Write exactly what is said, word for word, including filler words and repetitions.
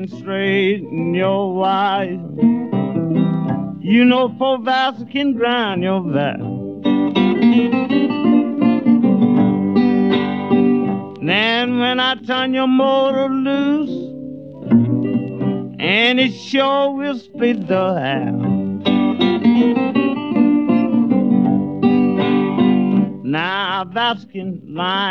and straighten your wire. You know poor Vassar can grind your valve. Then when I turn your motor loose, and it sure will split the half. Now Vassar can line